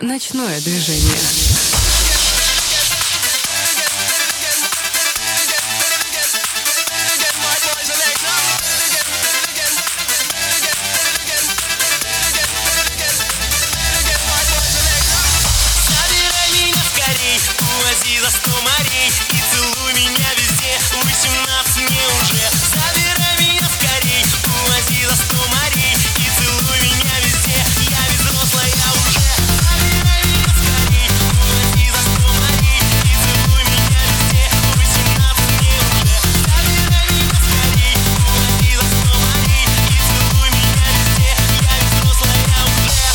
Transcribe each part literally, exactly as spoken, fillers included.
Ночное движение. Увози за сто морей и целуй меня везде. Восемнадцать мне уже. Забирай меня скорей. Увози за сто морей и целуй меня везде. Я ведь взрослая уже. Забирай меня скорей. Увози за сто морей и целуй меня везде. Восемнадцать мне уже. Забирай меня скорей. Увози за сто морей и целуй меня везде. Я ведь взрослая уже.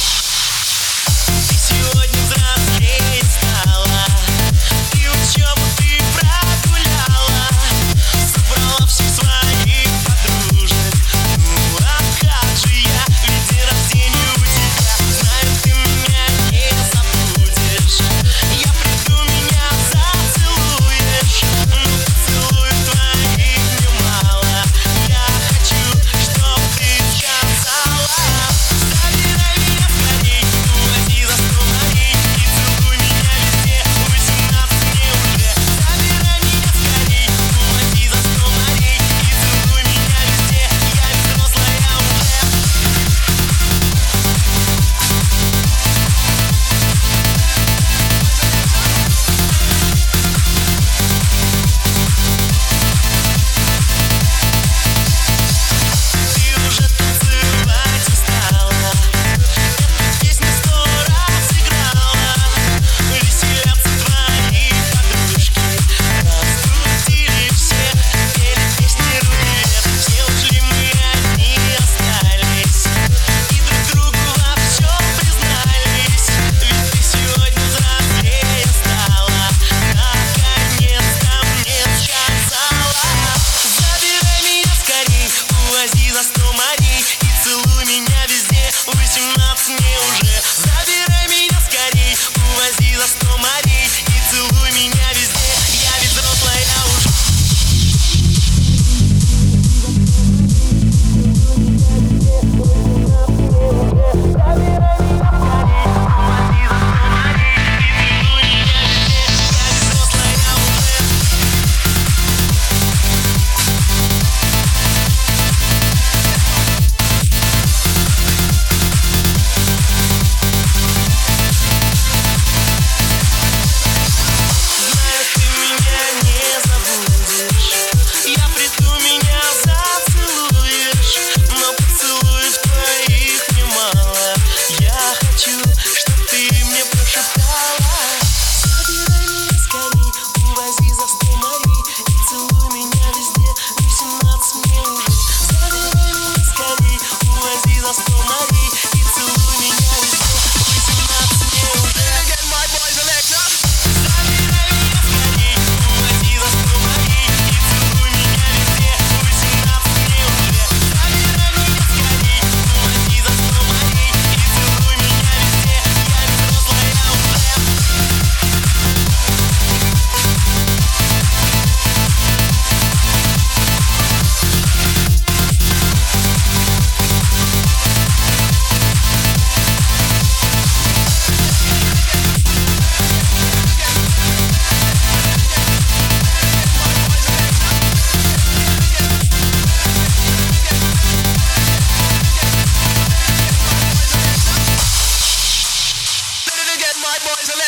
Ты сегодня взрослее стала. Учебу ты прогуляла, собрала всех своих подружек. Ну а как же я, ведь день рождения у тебя. Знаю, ты меня не забудешь. Я приду, меня зацелуешь. Ну поцелуй твоих немало. Я хочу, чтоб ты сказала. Забирай меня скорей, увози за сто морей и целуй меня везде. Восемнадцать мне уже. Забирай меня скорей, увози за сто морей и целуй меня везде. Я ведь взрослая уже. Ты уже танцевать устала. Эту песню сто раз играла. Веселятся твои подружки. Разбудили все, пели песни руки вверх. Все ушли, мы одни остались. И друг другу во всем признались. Ведь ты сегодня взрослее стала. Наконец-то мне сказала. Забирай меня скорей, увози за сто морей и целуй меня везде. Восемнадцать мне уже. Забирай меня скорей, увози за сто морей и целуй меня везде. Я ведь взрослая уже. Забирай меня скорей, увози за сто морей и целуй меня везде. Я ведь взрослая уже. Знаю, ты меня не забудешь. Я приду, меня зацелуешь. Но поцелуев твоих немало. Я хочу, чтоб ты мне прошептала. Забирай меня скорей, увози за сто морей и целуй меня везде. Восемнадцать мне уже. Забирай меня скорей, увози за сто морей и целуй меня везде. Восемнадцать мне уже. Забирай меня скорей, увози за сто морей и целуй меня везде. Восемнадцать мне уже. Забирай меня скорей, увози за сто морей и целуй меня везде. Я ведь взрослая уже. My boys